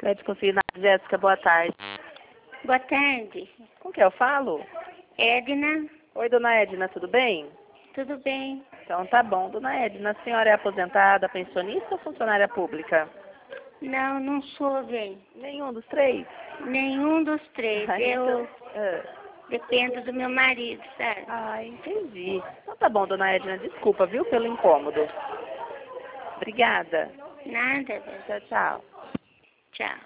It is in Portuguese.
Médico Consignado, Jéssica, boa tarde. Boa tarde. Com quem eu falo? Edna. Oi, dona Edna, tudo bem? Tudo bem? Então tá bom. Dona Edna, a senhora é aposentada, pensionista ou funcionária pública? Não, não sou, bem. Nenhum dos três? Nenhum dos três. Eu Ah, dependo do meu marido, sabe? entendi. Então tá bom, dona Edna, desculpa, viu, pelo incômodo. Obrigada. Nada, bem. Tchau, tchau. Tchau.